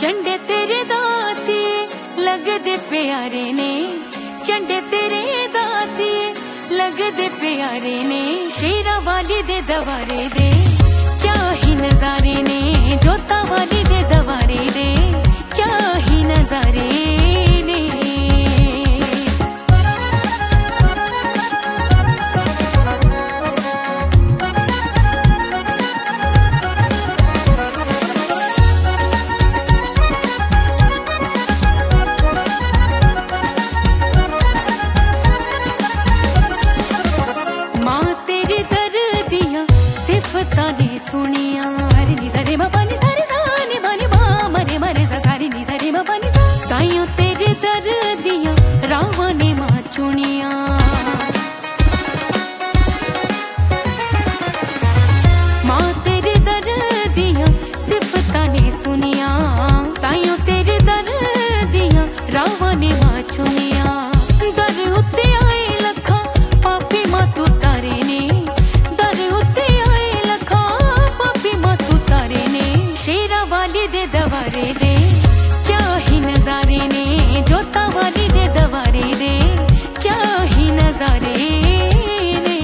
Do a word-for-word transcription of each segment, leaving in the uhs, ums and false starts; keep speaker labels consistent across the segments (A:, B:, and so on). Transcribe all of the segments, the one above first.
A: झंडे तेरे दाती लगदे प्यारे ने, झंडे तेरे दाती लगदे प्यारे ने। शेरा वाली दे दवारे दे क्या ही नजारे ने, जोता वाली दे दवारे दे क्या ही नजारे ने। ताने सुनिया सारे नी सारे मा पानी सारे साने माने मा मरे मरे सा सारे नी सारे मा पानी सा। ताइयों तेरे दर दिया रावा ने माँ चुनिया, माँ तेरे दर दिया सिफता ने सुनिया। ताइयों तेरे दर दिया रावा ने माँ चुनिया। दर उत्ते आए लखा पापी माँ तू तारे ने, वाली दे दवारे दे क्या ही नजारे ने, जोता वाली दे दवारे दे क्या ही नजारे ने।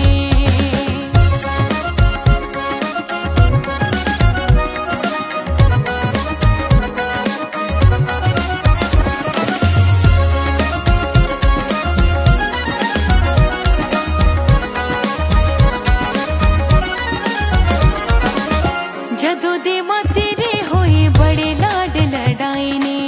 A: जदों दे मां तेरे होए बड़े लाड लड़ाए ने,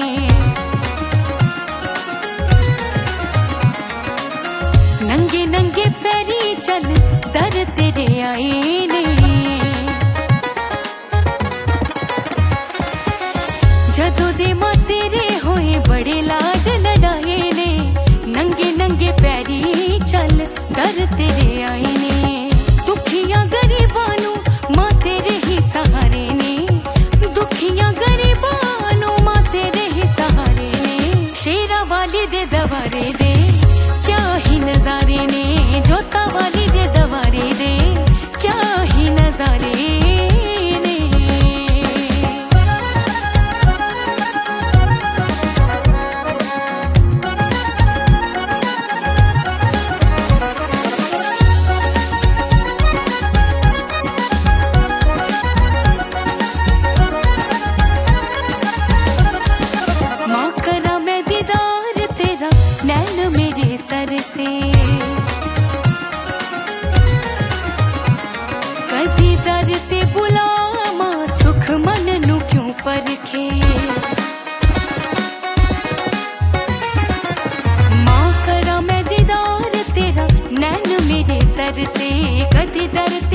A: नंगे नंगे पैरी चल दर तेरे आए ने। जदों दे मां तेरे होए बड़े लाड लड़ाए ने, नंगे नंगे पैरी चल दर तेरे आए ने। दुखियां गरीबां नू मां तेरे ही सहारे ने, दुखियां गरीबां नू मां तेरे ही सहारे ने। शेरा वाली दे दवारे दे क्या ही नजारे ने, जोता वाली दे दवारे दे क्या ही नजारे ने। माँ करा मैं दीदार तेरा नैन मेरे तरसे, कदी दर ते बुला माँ सुख मन नू क्यों परखे। माँ करा मैं दीदार तेरा नैन मेरे तरसे, कदी दर